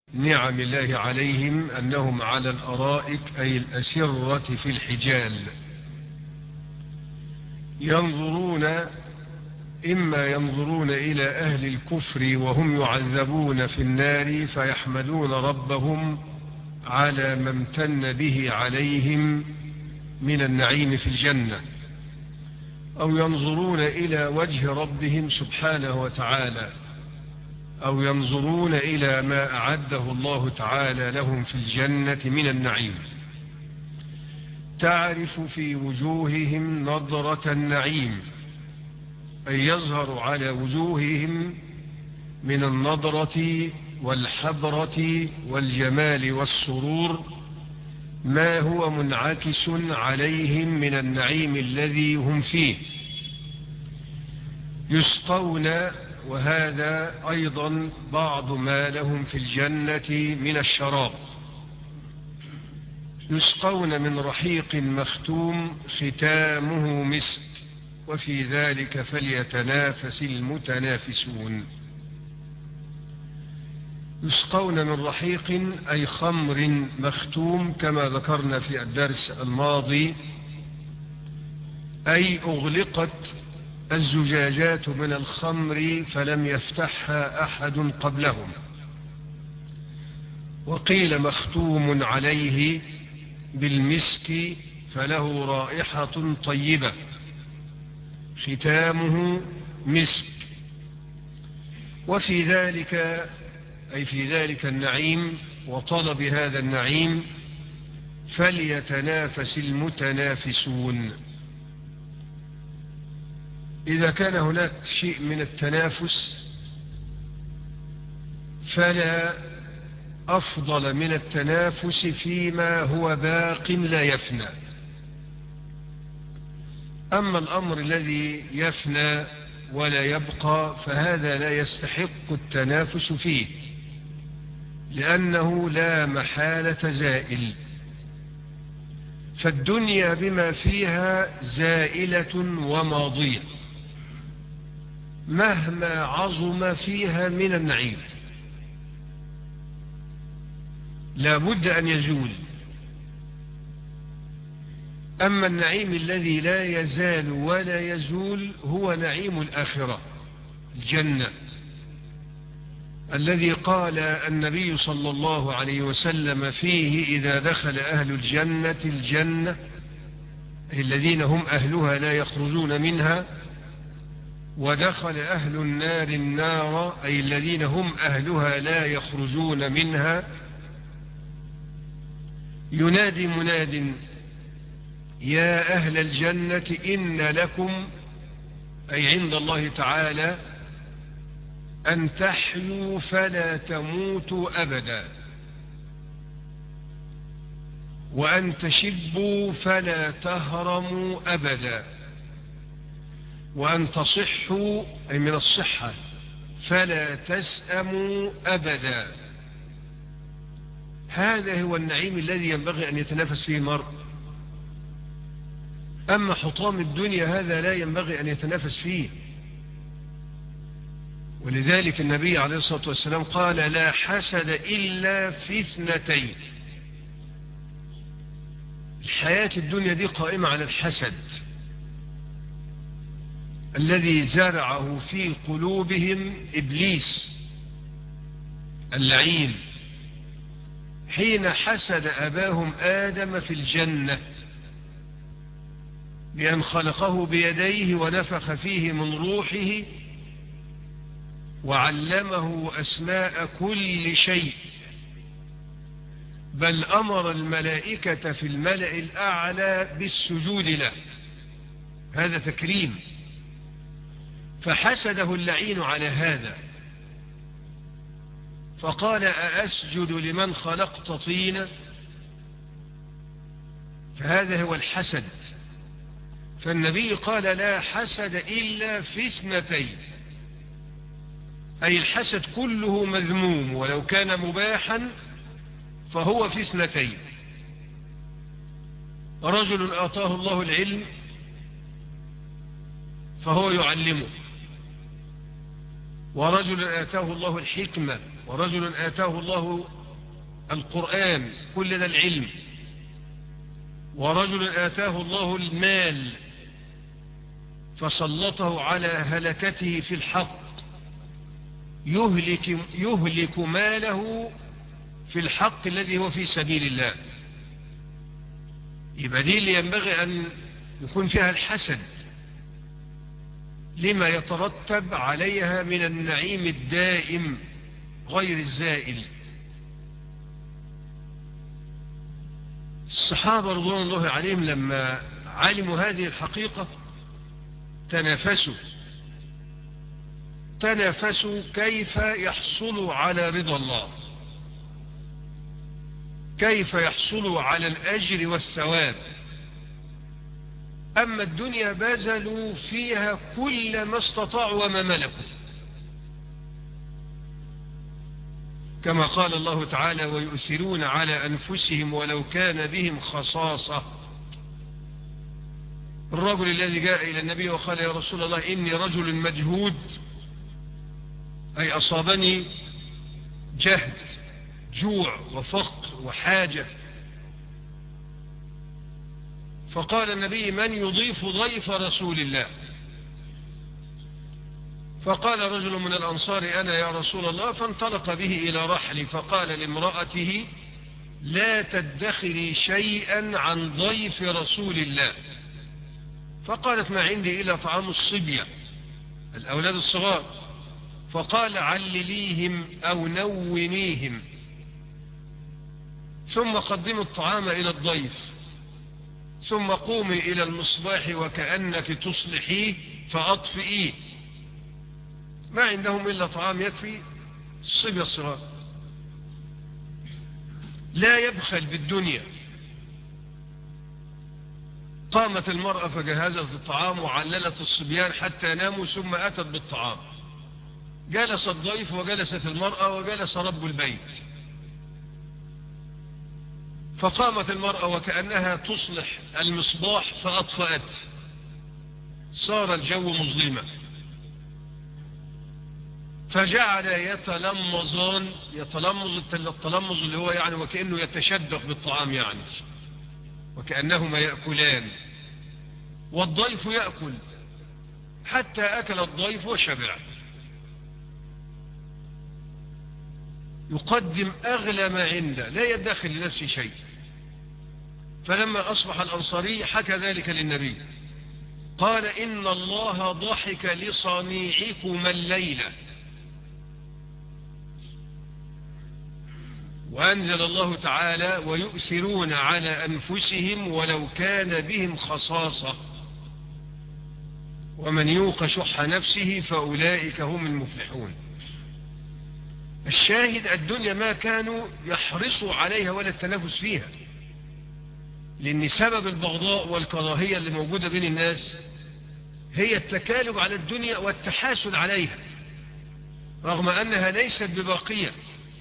نعم الله عليهم أنهم على الأرائك أي الأسرة في الحجال ينظرون، إما ينظرون إلى أهل الكفر وهم يعذبون في النار فيحمدون ربهم على ما امتن به عليهم من النعيم في الجنة، أو ينظرون إلى وجه ربهم سبحانه وتعالى، أو ينظرون إلى ما أعده الله تعالى لهم في الجنة من النعيم. تعرف في وجوههم نضرة النعيم، أي يظهر على وجوههم من النضرة والحبرة والجمال والسرور ما هو منعكس عليهم من النعيم الذي هم فيه. يسقون، وهذا أيضا بعض ما لهم في الجنة من الشراب، يسقون من رحيق مختوم ختامه مسك وفي ذلك فليتنافس المتنافسون. يسقون من رحيق أي خمر مختوم كما ذكرنا في الدرس الماضي، أي أغلقت الزجاجات من الخمر فلم يفتحها أحد قبلهم. وقيل مختوم عليه بالمسك فله رائحة طيبة ختامه مسك. وفي ذلك أي في ذلك النعيم وطلب هذا النعيم فليتنافس المتنافسون. إذا كان هناك شيء من التنافس فلا أفضل من التنافس فيما هو باق لا يفنى. أما الأمر الذي يفنى ولا يبقى فهذا لا يستحق التنافس فيه، لأنه لا محالة زائل، فالدنيا بما فيها زائلة وماضية مهما عظم فيها من النعيم، لا بد أن يزول. أما النعيم الذي لا يزال ولا يزول هو نعيم الآخرة الجنة، الذي قال النبي صلى الله عليه وسلم فيه: إذا دخل أهل الجنة الجنة الذين هم أهلها لا يخرجون منها، ودخل أهل النار النار أي الذين هم أهلها لا يخرجون منها، ينادي مناد: يا أهل الجنة إن لكم أي عند الله تعالى أن تحيوا فلا تموتوا أبدا، وأن تشبوا فلا تهرموا أبدا، وأن تصحوا أي من الصحة فلا تسأموا أبدا. هذا هو النعيم الذي ينبغي أن يتنافس فيه المرء. أما حطام الدنيا هذا لا ينبغي أن يتنافس فيه. ولذلك النبي عليه الصلاة والسلام قال: لا حسد إلا في اثنتين. الحياة الدنيا دي قائمة على الحسد الذي زرعه في قلوبهم إبليس اللعين حين حسد أباهم آدم في الجنة بأن خلقه بيديه ونفخ فيه من روحه وعلمه أسماء كل شيء، بل أمر الملائكة في الملأ الأعلى بالسجود له. هذا تكريم. فحسده اللعين على هذا فقال: أأسجد لمن خلقت طينا؟ فهذا هو الحسد. فالنبي قال: لا حسد إلا في اثنتين، أي الحسد كله مذموم ولو كان مباحا فهو في اثنتين: رجل آتاه الله العلم فهو يعلمه، ورجل آتاه الله الحكمة ورجل آتاه الله القرآن، كل ده العلم. ورجل آتاه الله المال فسلطه على هلكته في الحق، يهلك ماله في الحق الذي هو في سبيل الله. يبقى دي اللي ينبغي أن يكون فيها الحسد لما يترتب عليها من النعيم الدائم غير الزائل. الصحابة رضوان الله عليهم لما علموا هذه الحقيقة تنافسوا كيف يحصلوا على رضا الله، كيف يحصلوا على الأجر والثواب. أما الدنيا بذلوا فيها كل ما استطاعوا وما ملكوا، كما قال الله تعالى: ويؤثرون على أنفسهم ولو كان بهم خصاصة. الرجل الذي جاء إلى النبي وقال: يا رسول الله إني رجل مجهود، أي أصابني جهد، جوع وفقر وحاجة. فقال النبي: من يضيف ضيف رسول الله؟ فقال رجل من الأنصار: أنا يا رسول الله. فانطلق به إلى رحل، فقال لامرأته: لا تدخري شيئا عن ضيف رسول الله. فقالت: ما عندي إلا طعام الصبية، الأولاد الصغار. فقال: علليهم أو نوميهم، ثم قدموا الطعام إلى الضيف، ثم قومي إلى المصباح وكأنك تصلحيه فأطفئيه. ما عندهم إلا طعام يكفي الصبية الصغار. لا يبخل بالدنيا. قامت المرأة فجهزت الطعام وعللت الصبيان حتى ناموا، ثم أتت بالطعام. جلس الضيف وجلست المرأة وجلس رب البيت. فقامت المرأة وكأنها تصلح المصباح فأطفأت، صار الجو مظلما. فجعل يتلمظان، التلمظ اللي هو يعني وكأنه يتشدق بالطعام، يعني وكأنهما يأكلان، والضيف يأكل، حتى أكل الضيف وشبع. يقدم أغلى ما عنده، لا يدخل لنفسه شيء. فلما أصبح الأنصاري حكى ذلك للنبي، قال: إن الله ضحك لصنيعكما الليلة. وأنزل الله تعالى: ويؤثرون على أنفسهم ولو كان بهم خصاصة ومن يوق شح نفسه فأولئك هم المفلحون. الشاهد: الدنيا ما كانوا يحرصوا عليها ولا التنافس فيها، لأن سبب البغضاء والكراهية اللي موجودة بين الناس هي التكالب على الدنيا والتحاسد عليها، رغم أنها ليست بباقية،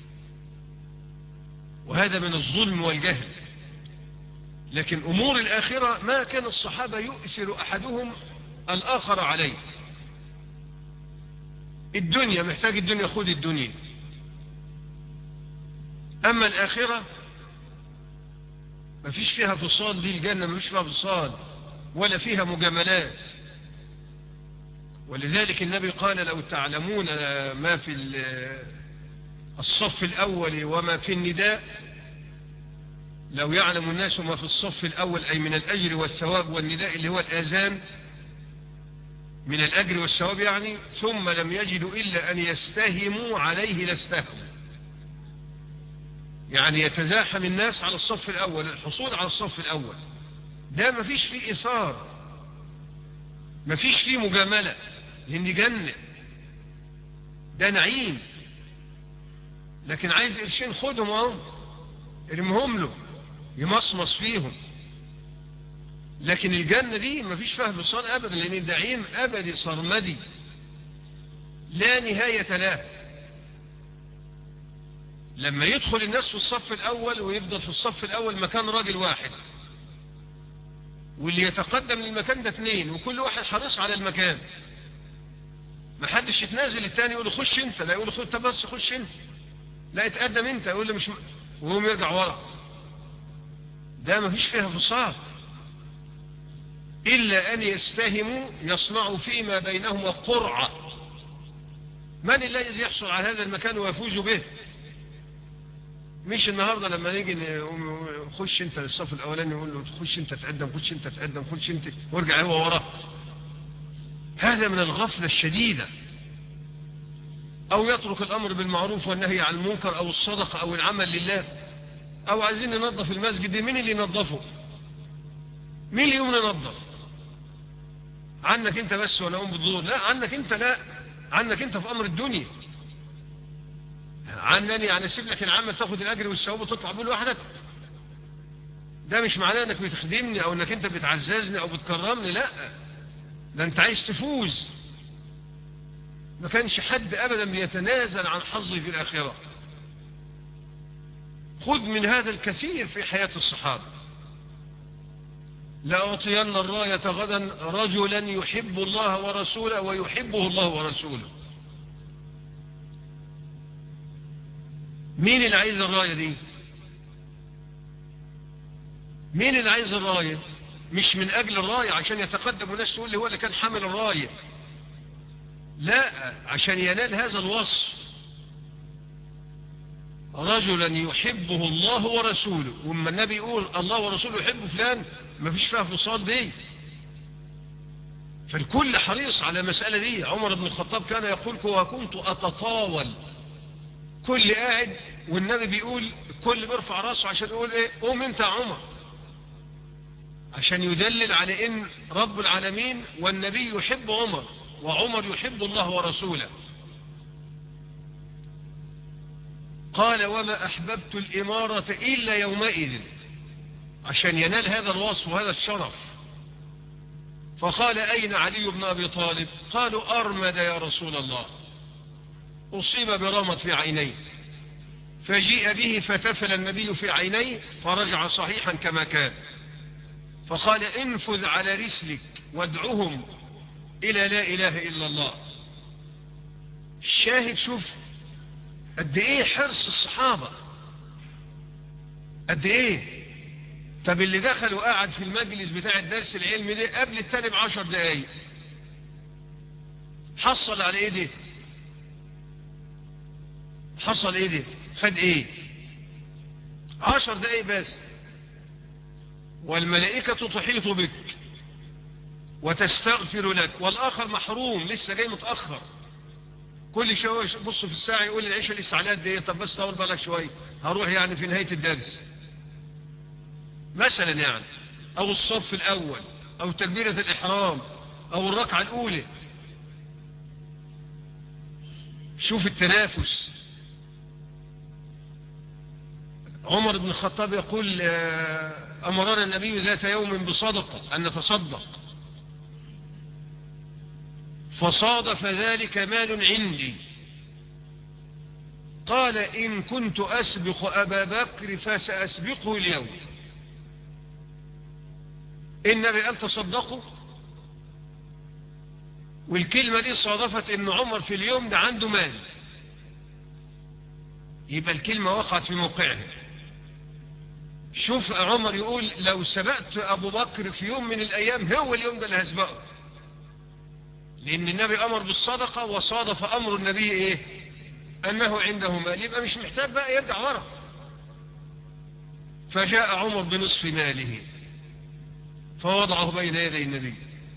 وهذا من الظلم والجهل. لكن أمور الآخرة ما كان الصحابة يؤثر أحدهم الآخر عليه. الدنيا محتاج الدنيا، خذ الدنيا. أما الآخرة ما فيش فيها فصال، دي الجنة ما فيش فيها فصال ولا فيها مجاملات. ولذلك النبي قال: لو تعلمون ما في الصف الأول وما في النداء، لو يعلم الناس ما في الصف الأول أي من الأجر والثواب، والنداء اللي هو الآذان من الأجر والثواب يعني، ثم لم يجدوا إلا أن يستهموا عليه لاستهموا، يعني يتزاحم الناس على الصف الأول، الحصول على الصف الأول ده ما فيش فيه إثار، ما فيش فيه مجاملة، لأن جنة ده نعيم. لكن عايز قرشين خدهم اهو، ارمهم له يمصمص فيهم. لكن الجنة دي ما فيش فيها فصال أبدا، لأن النعيم أبدي صرمدي لا نهاية له. لما يدخل الناس في الصف الأول ويفضل في الصف الأول مكان راجل واحد، واللي يتقدم للمكان ده 2، وكل واحد حريص على المكان، ما حدش يتنازل التاني يقول له خش انت، لا يقول له خش، طب بس خش انت، لا اتقدم انت، يقول له مش وهم يرجع ورا. ده ما فيش فيها فصال، إلا أن يستهموا يصنعوا فيما بينهما قرعة، من الذي يحصل على هذا المكان ويفوز به. مش النهاردة لما نيجي خش انت للصف الأولاني يقول له خش انت تقدم، خش انت تقدم، خش انت، وارجع هو وراه. هذا من الغفلة الشديدة. أو يترك الأمر بالمعروف والنهي عن المنكر، أو الصدقة، أو العمل لله. أو عايزين ننظف المسجد دي، مين اللي ينظفه؟ مين اللي يوم ينظف؟ عنك انت بس وانا اقوم بالدور؟ لا، عنك انت، لا، عنك انت في امر الدنيا. عنني يعني اسيب لك العمل تاخد الاجر والثواب وتطلع بيه لوحدك؟ ده مش معناه انك بتخدمني او انك انت بتعززني او بتكرمني، لا، ده انت عايز تفوز. ما كانش حد ابدا بيتنازل عن حظه في الاخره. خذ من هذا الكثير في حياه الصحابه. لأعطين الراية غدا رجلا يحب الله ورسوله ويحبه الله ورسوله. مين اللي عايز الراية دي؟ مين اللي عايز الراية؟ مش من أجل الراية عشان يتقدم الناس تقول لي هو اللي كان حامل الراية، لا، عشان ينال هذا الوصف. رجلا يحبه الله ورسوله. وما النبي يقول الله ورسوله يحب فلان، ما فيش فيها فصال دي. فالكل حريص على المسألة دي. عمر بن الخطاب كان يقول وكنت أتطاول، كل قاعد والنبي بيقول، كل بيرفع راسه عشان يقول ايه؟ قوم انت يا عمر، عشان يدلل على ان رب العالمين والنبي يحب عمر، وعمر يحب الله ورسوله. قال وما أحببت الإمارة إلا يومئذ، عشان ينال هذا الوصف وهذا الشرف. فقال أين علي بن أبي طالب؟ قالوا أرمد يا رسول الله، أصيب برمد في عينيه. فجيء به فتفل النبي في عينيه فرجع صحيحا كما كان. فقال انفذ على رسلك وادعهم إلى لا إله إلا الله. الشاهد، شوف قد ايه حرص الصحابة، قد ايه. طب اللي دخل وقعد في المجلس بتاع الدرس العلمي ده قبل التاني ب10 دقايق، حصل على ايه ده؟ حصل ايه ده؟ خد ايه؟ 10 دقايق بس، والملائكة تحيط بك وتستغفر لك، والآخر محروم لسه جاي متأخر. كل شوية بص في الساعة يقول العشاء لسه على قد ايه؟ طب بس طول بالك شوية، هروح يعني في نهاية الدرس مثلا يعني، او الصف الاول، او تكبيرة الاحرام، او الركعة الاولى. شوف التنافس. عمر بن الخطاب يقول امرنا النبي ذات يوم بصدقة، ان نتصدق، فصادف ذلك مال عندي. قال إن كنت أسبق أبا بكر فسأسبقه اليوم. النبي قال تصدقوا، والكلمة دي صادفت إن عمر في اليوم ده عنده مال، يبقى الكلمة وقعت في موقعها. شوف عمر يقول لو سبقت أبو بكر في يوم من الأيام هو اليوم ده اللي هسبقه، لأن النبي أمر بالصدقة، وصادف أمر النبي إيه؟ أنه عنده مال، يبقى مش محتاج بقى يرجع ورا. فجاء عمر بنصف ماله فوضعه بين يدي النبي.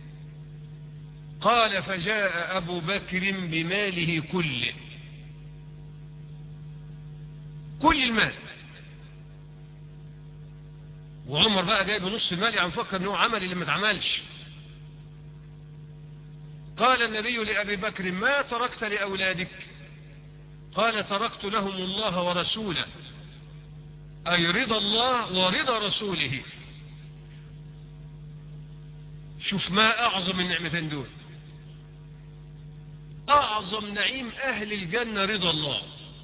قال فجاء أبو بكر بماله كله، كل المال، وعمر بقى جاي بنصف المال، يعني مفكر أنه عمل اللي ما اتعملش. قال النبي لأبي بكر ما تركت لأولادك؟ قال تركت لهم الله ورسوله، أي رضا الله ورضا رسوله. شوف ما أعظم النعمتين دول. أعظم نعيم أهل الجنة رضا الله.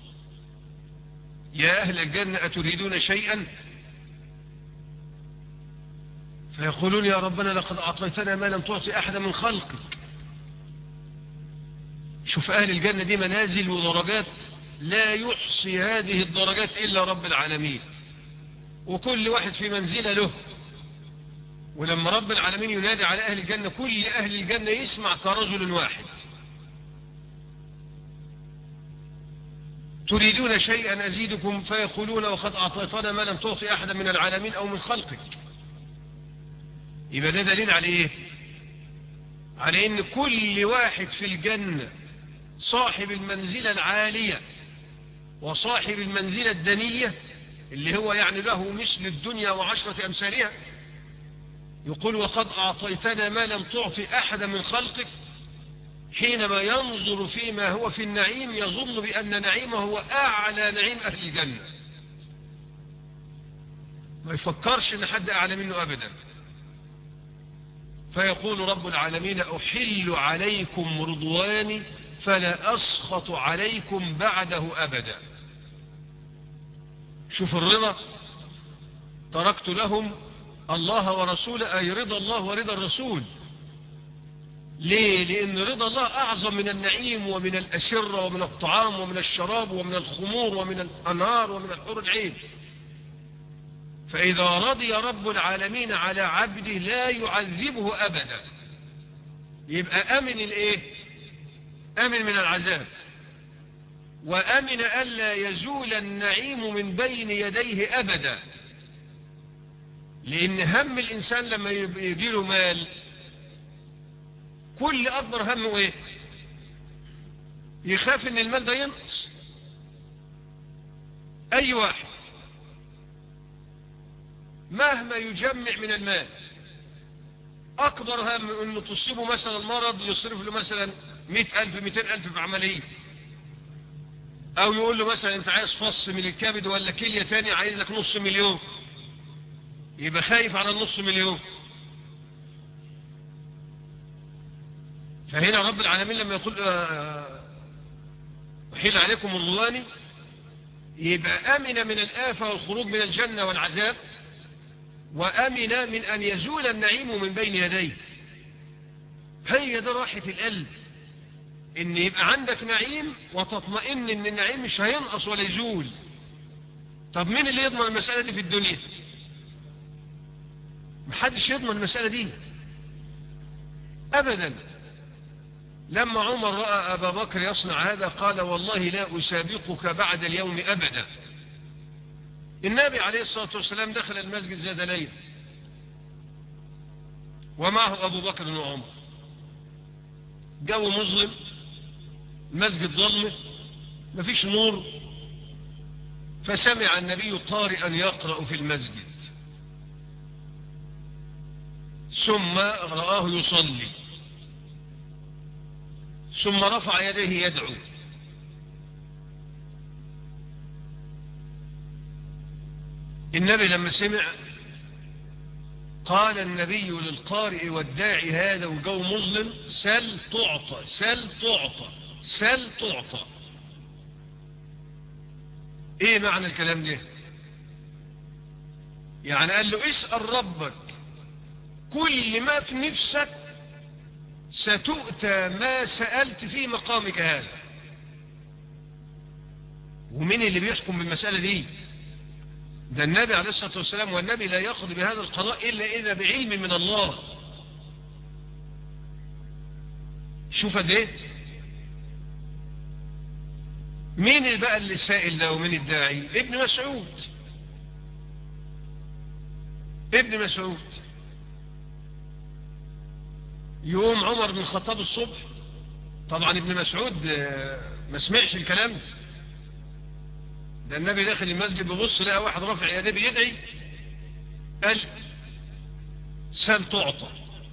يا أهل الجنة أتريدون شيئا؟ فيقولون يا ربنا لقد أعطيتنا ما لم تعطي أحدا من خلقك. شوف أهل الجنة دي منازل ودرجات لا يحصي هذه الدرجات إلا رب العالمين، وكل واحد في منزلة له. ولما رب العالمين ينادي على أهل الجنة كل أهل الجنة يسمع كرجل واحد: تريدون شيئا أزيدكم؟ فيقولون وقد أعطيتنا ما لم تعطي أحدا من العالمين أو من خلقك. يبقى ده دليل على إيه؟ على إن كل واحد في الجنة صاحب المنزلة العالية وصاحب المنزلة الدنية اللي هو يعني له مثل الدنيا وعشرة أمثالها، يقول وقد أعطيتنا ما لم تعطي أحدا من خلقك. حينما ينظر فيما هو في النعيم يظن بأن نعيمه هو أعلى نعيم أهل الجنة، ما يفكرش أن حد أعلى منه أبدا. فيقول رب العالمين أحل عليكم رضواني فلا أسخط عليكم بعده أبدا. شوف الرضا، تركت لهم الله ورسوله، أي رضا الله ورضا الرسول. ليه؟ لأن رضا الله أعظم من النعيم ومن الأسرة ومن الطعام ومن الشراب ومن الخمور ومن الأنهار ومن الحور العين. فإذا رضي رب العالمين على عبده لا يعذبه أبدا، يبقى أمن الإيه؟ أمن من العذاب، وأمن ألا يزول النعيم من بين يديه أبدا. لأن هم الإنسان لما يجيله مال كل أكبر همه إيه؟ يخاف إن المال ده ينقص. أي واحد مهما يجمع من المال أكبر هم إنه تصيبه مثلا مرض يصرف له مثلا 100,000 200,000 في عملية، أو يقول له مثلا أنت عايز فص من الكبد ولا كلية تاني عايز لك $500,000، يبقى خايف على $500,000. فهنا رب العالمين لما يقول أحل عليكم رضواني يبقى أمن من الآفة والخروج من الجنة والعذاب، وأمن من أن يزول النعيم من بين يديه. هي ده راحة القلب، إن يبقى عندك نعيم وتطمئن إن النعيم مش هينقص ولا يزول. طب مين اللي يضمن المسألة دي في الدنيا؟ محدش يضمن المسألة دي أبدا. لما عمر رأى أبا بكر يصنع هذا قال والله لا أسابقك بعد اليوم أبدا. النبي عليه الصلاة والسلام دخل المسجد ذات ليلة ومعه أبو بكر وعمر، جو مظلم، المسجد ظلمة مفيش نور، فسمع النبي قارئا يقرأ في المسجد ثم رآه يصلي ثم رفع يديه يدعو. النبي لما سمع قال النبي للقارئ والداعي هذا وجو مظلم سل تعطى سل تعطى سل تعطى. ايه معنى الكلام ده؟ يعني قال له اسأل ربك كل ما في نفسك ستؤتى ما سألت في مقامك هذا. ومين اللي بيحكم بالمسألة دي؟ ده النبي عليه الصلاة والسلام، والنبي لا يأخذ بهذا القضاء إلا إذا بعلم من الله. شوف ده مين بقى اللي سائل ده ومين الداعي؟ ابن مسعود. ابن مسعود يوم عمر بن الخطاب الصبح، طبعا ابن مسعود ما سمعش الكلام ده النبي داخل المسجد ببص لقى واحد رافع يديه بيدعي قال سل تعطى.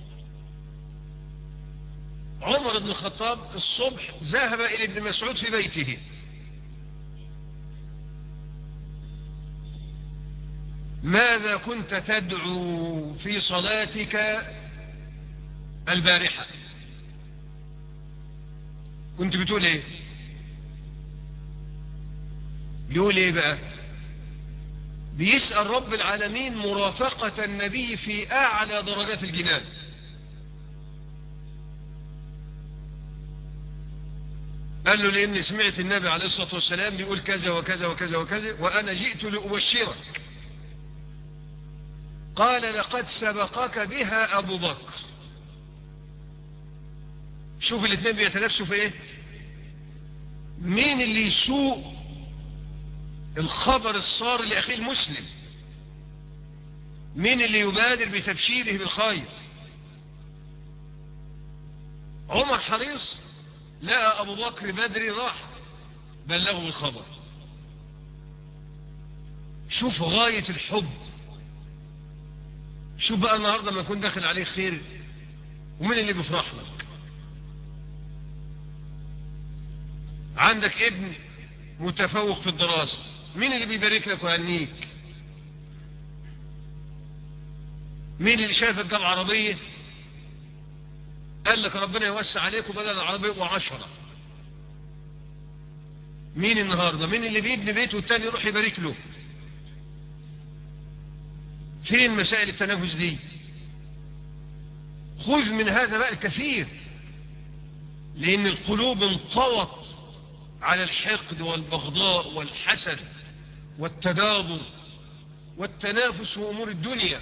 عمر بن الخطاب الصبح ذهب إلى ابن مسعود في بيته ماذا كنت تدعو في صلاتك البارحة؟ كنت بتقول ايه؟ يقول ايه بقى؟ بيسأل رب العالمين مرافقة النبي في أعلى درجات الجنان. قال له لأني سمعت النبي عليه الصلاة والسلام بيقول كذا وكذا وكذا وكذا وأنا جئت لأبشرك. قال لقد سبقك بها أبو بكر. شوف الاثنين بيتنافسوا في ايه؟ مين اللي يسوق الخبر الصار لأخيه المسلم؟ مين اللي يبادر بتبشيره بالخير؟ عمر حريص لقى أبو بكر بدري راح بلغه بالخبر. شوف غاية الحب. شوف بقى النهاردة ما يكون داخل عليه خير ومين اللي بيفرح لك؟ عندك ابن متفوق في الدراسة، مين اللي بيبارك لك ويهنيك؟ مين اللي شايفك جاب عربية قال لك ربنا يوسع عليك وبدل العربية و10؟ مين النهاردة؟ مين اللي بيبني بيته والتاني يروح يبارك له؟ فين مسائل التنافس دي؟ خذ من هذا بقى الكثير، لأن القلوب انطوت على الحقد والبغضاء والحسد والتدابر والتنافس وأمور الدنيا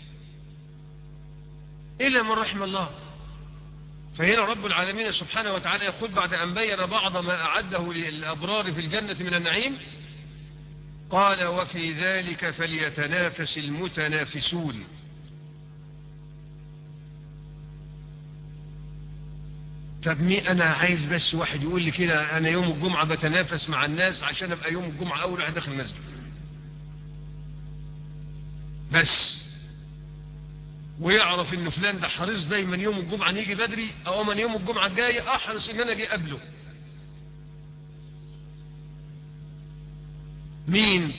إلا من رحم الله. فهنا رب العالمين سبحانه وتعالى يقول بعد أن بين بعض ما أعده للأبرار في الجنة من النعيم قال وفي ذلك فليتنافس المتنافسون. طب مين؟ أنا عايز بس واحد يقول لي كده أنا يوم الجمعة بتنافس مع الناس عشان أبقى يوم الجمعة أول واحد داخل المسجد بس، ويعرف إن فلان ده حريص دايما يوم الجمعة نيجي بدري، أو من يوم الجمعة الجاي أحرص إن أنا أجي قبله. مين؟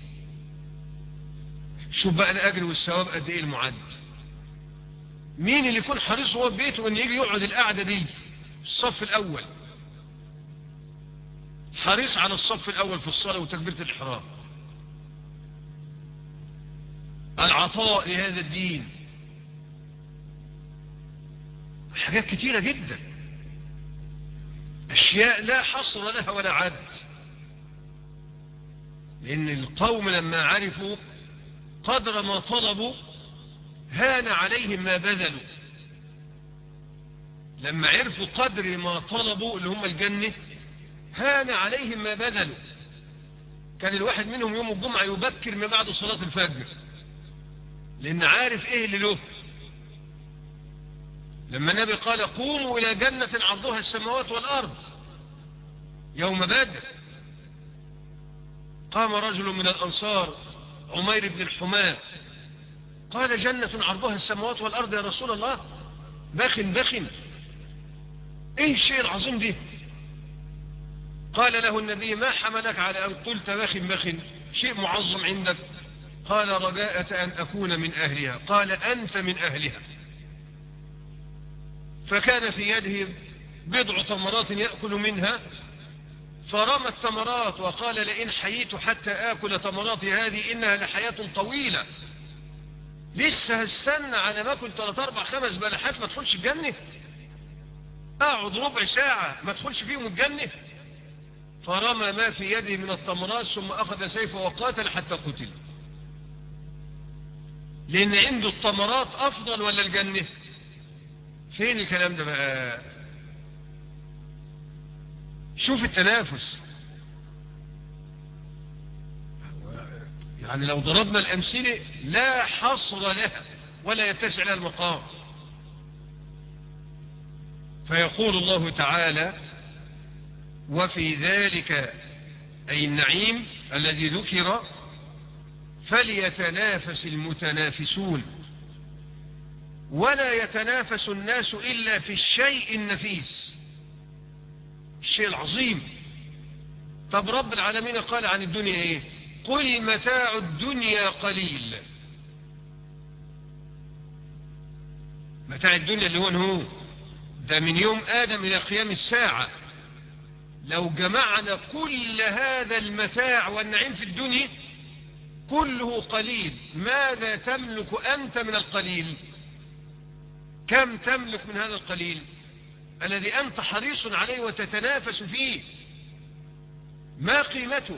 شوف بقى الأجر والثواب قد إيه المعد. مين اللي يكون حريص هو في بيته إن يجي يقعد القعدة دي في الصف الأول، حريص على الصف الأول في الصلاة وتكبيرة الإحرام، العطاء لهذا الدين، حاجات كتيرة جدا، أشياء لا حصر لها ولا عد. لأن القوم لما عرفوا قدر ما طلبوا هان عليهم ما بذلوا. لما عرفوا قدر ما طلبوا اللي هم الجنة هان عليهم ما بذلوا. كان الواحد منهم يوم الجمعة يبكر من بعد صلاة الفجر لأن عارف إيه اللي له. لما النبي قال قوموا إلى جنة عرضها السماوات والأرض يوم بدر، قام رجل من الأنصار عمير بن الحماة قال جنة عرضها السماوات والأرض يا رسول الله؟ بخن إيه الشيء العظيم دي؟ قال له النبي ما حملك على أن قلت بخن شيء معظم عندك؟ قال رجاءة أن أكون من أهلها. قال أنت من أهلها. فكان في يده بضع تمرات يأكل منها فرمى التمرات وقال لئن حييت حتى آكل تمراتي هذه إنها لحياة طويلة، لسه هستنى على ما أكل 3 4 5 بلحات ما ادخلش الجنة؟ أقعد ربع ساعة ما ادخلش فيهم الجنة؟ فرمى ما في يده من التمرات ثم أخذ سيفه وقاتل حتى قتل. لأن عنده التمرات أفضل ولا الجنة؟ فين الكلام ده بقى؟ شوف التنافس. يعني لو ضربنا الأمثلة لا حصر لها ولا يتسع لها المقام. فيقول الله تعالى وفي ذلك أي النعيم الذي ذكر فليتنافس المتنافسون ولا يتنافس الناس إلا في الشيء النفيس، الشيء العظيم. طب رب العالمين قال عن الدنيا ايه؟ قل متاع الدنيا قليل. متاع الدنيا اللي هو ده من يوم آدم إلى قيام الساعة. لو جمعنا كل هذا المتاع والنعيم في الدنيا كله قليل، ماذا تملك أنت من القليل؟ كم تملك من هذا القليل؟ الذي أنت حريص عليه وتتنافس فيه، ما قيمته؟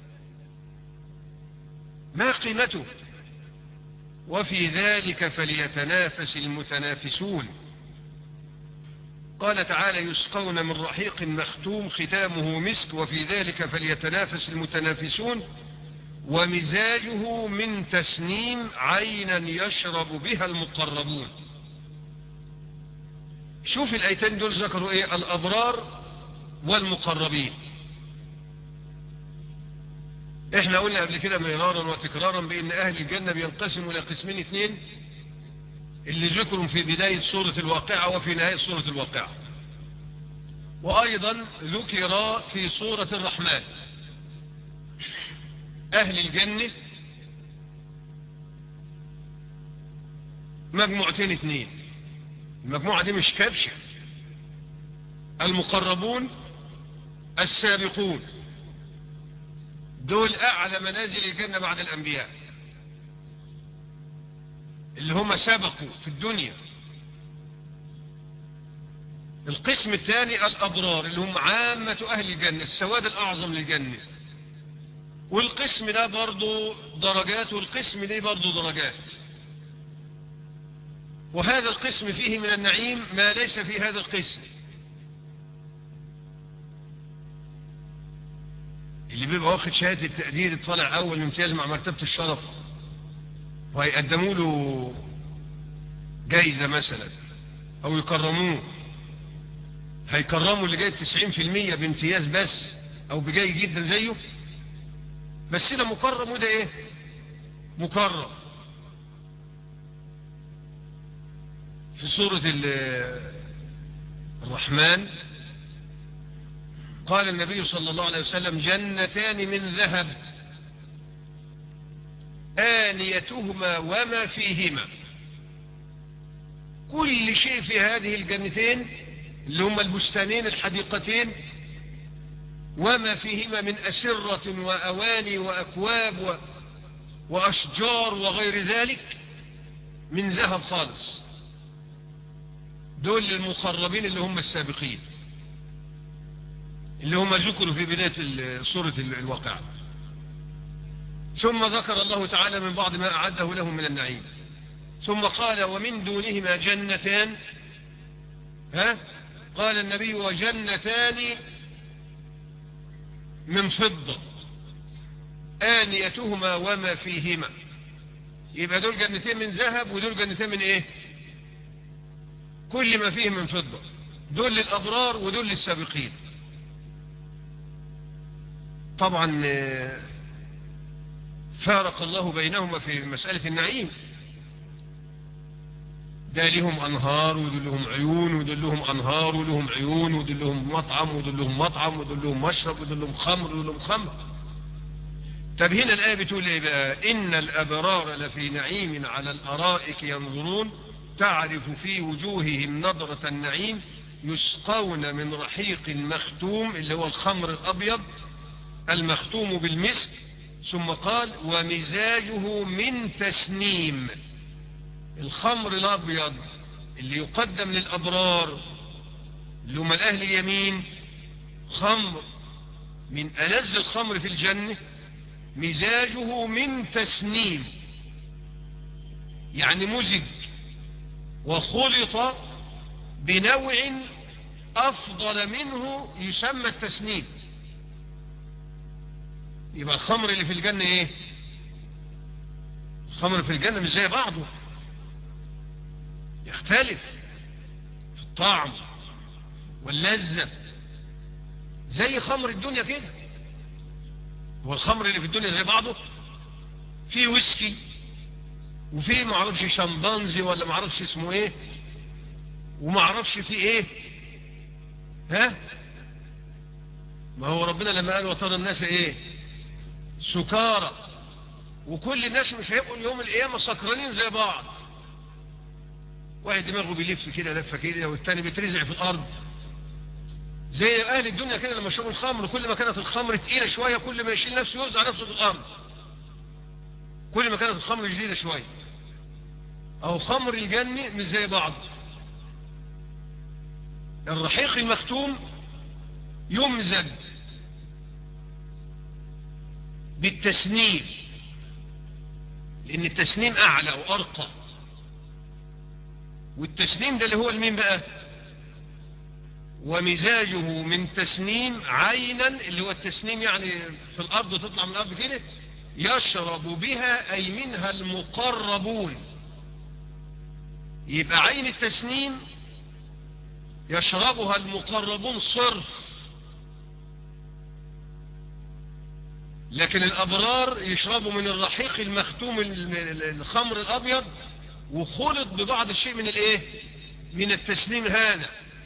ما قيمته؟ وفي ذلك فليتنافس المتنافسون. قال تعالى: يسقون من رحيق مختوم ختامه مسك وفي ذلك فليتنافس المتنافسون ومزاجه من تسنيم عينا يشرب بها المقربون. شوف الآيتين دول ذكروا ايه؟ الأبرار والمقربين. احنا قلنا قبل كده مرارا وتكرارا بأن أهل الجنة بينقسموا إلى قسمين اثنين، اللي ذكروا في بداية سورة الواقعة وفي نهاية سورة الواقعة، وأيضا ذكر في سورة الرحمن. أهل الجنة مجموعتين اثنين، المجموعة دي مش كبشة. المقربون السابقون دول أعلى منازل الجنة بعد الأنبياء، اللي هم سبقوا في الدنيا. القسم الثاني الأبرار اللي هم عامة أهل الجنة، السواد الأعظم للجنة. والقسم ده برضو درجات، والقسم ده برضو درجات. وهذا القسم فيه من النعيم ما ليس في هذا القسم. اللي بيبقى واخد شهادة التقدير طالع أول امتياز مع مرتبة الشرف، وهيقدموا له جايزة مثلا أو يكرموه، هيكرموا اللي جايب 90% بامتياز بس أو بجاي جدا زيه، بس ده مكرم وده إيه؟ مكرم. في سورة الرحمن قال النبي صلى الله عليه وسلم: جنتان من ذهب آنيتهما وما فيهما. كل شيء في هذه الجنتين اللي هما البستانين الحديقتين وما فيهما من أسرة وأواني وأكواب وأشجار وغير ذلك من ذهب خالص. دول المقربين اللي هم السابقين، اللي هم ذكروا في بداية سورة الواقعة. ثم ذكر الله تعالى من بعض ما أعده لهم من النعيم، ثم قال: ومن دونهما جنتان. قال النبي: وجنتان من فضة آنيتهما وما فيهما. يبقى دول جنتين من ذهب ودول جنتين من ايه؟ كل ما فيه من فضة. دول للأبرار ودول للسابقين. طبعا فارق الله بينهما في مسألة النعيم. ده لهم أنهار ودول لهم عيون ودول لهم أنهار ولهم عيون ودول لهم مطعم ودول لهم مطعم ودول لهم مشرب ودول لهم خمر ودول لهم خمر. طب هنا الآية بتقول ايه بقى؟ إن الأبرار لفي نعيم على الأرائك ينظرون تعرف في وجوههم نضرة النعيم يسقون من رحيق مختوم، اللي هو الخمر الأبيض المختوم بالمسك. ثم قال: ومزاجه من تسنيم. الخمر الأبيض اللي يقدم للأبرار اللي هم الأهل اليمين خمر من ألذ الخمر في الجنة، مزاجه من تسنيم، يعني مزج وخلط بنوع أفضل منه يسمى التسنيم. يبقى الخمر اللي في الجنة ايه؟ الخمر في الجنة مش زي بعضه، يختلف في الطعم واللذة زي خمر الدنيا كده. هو الخمر اللي في الدنيا زي بعضه؟ فيه ويسكي وفيه معرفش شامبانزي ولا معرفش اسمه ايه ومعرفش فيه ايه. ما هو ربنا لما قال: وترى الناس ايه؟ سكارى. وكل الناس مش هيبقوا يوم القيامة سكرانين زي بعض. واحد دماغه بيلف كده لفة كده والتاني بيترزع في الأرض. زي أهل الدنيا كده لما شربوا الخمر، كل ما كانت الخمر تقيلة شوية كل ما يشيل نفسه يوزع نفسه في الأرض. كل ما كانت الخمر جديدة شوية. أو خمر الجنة مش زي بعض. الرحيق المختوم يمزج بالتسنيم، لأن التسنيم أعلى وأرقى، والتسنيم ده اللي هو المين بقى؟ ومزاجه من تسنيم عينا، اللي هو التسنيم يعني في الأرض، تطلع من الأرض كده، يشرب بها أي منها المقربون. يبقى عين التسنيم يشربها المقربون صرف، لكن الأبرار يشربوا من الرحيق المختوم الخمر الأبيض وخلط ببعض الشيء من الايه؟ من التسنيم هذا.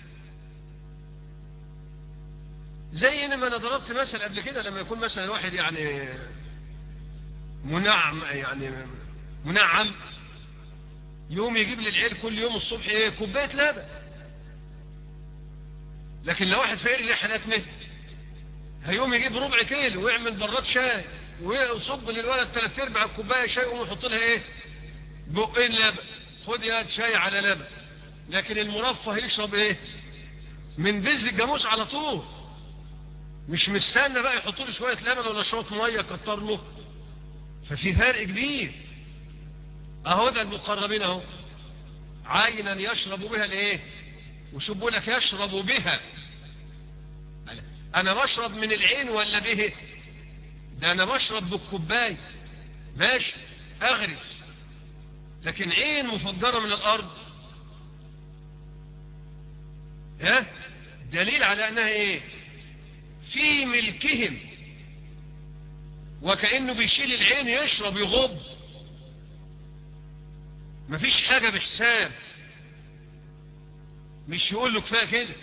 زي ما انا ضربت مثل قبل كده، لما يكون مثلا واحد يعني منعم يوم يجيب للعيل كل يوم الصبح ايه؟ كوبايه لبن. لكن لو واحد فقير زي حالاتنا هيوم يجيب ربع كيلو ويعمل براد شاي ويصب للولد 3/4 كوبايه شاي ويحط لها ايه؟ بقين لبن. خد يا شاي على لبن. لكن المرفه يشرب ايه؟ من بز الجاموس على طول، مش مستنى بقى يحط له شويه لبن ولا شويه ميه كتر له. ففي فرق كبير. اهو ده المقربين اهو، عينا يشرب بها الايه؟ وشوف بيقول لك يشرب بها. انا بشرب من العين ولا به؟ ده انا بشرب بالكوبايه ماشي اغرف، لكن عين مفجره من الارض ها دليل على انها ايه؟ في ملكهم، وكأنه بيشيل العين يشرب يغب، مفيش حاجة بحساب، مش يقول له كفاية كده.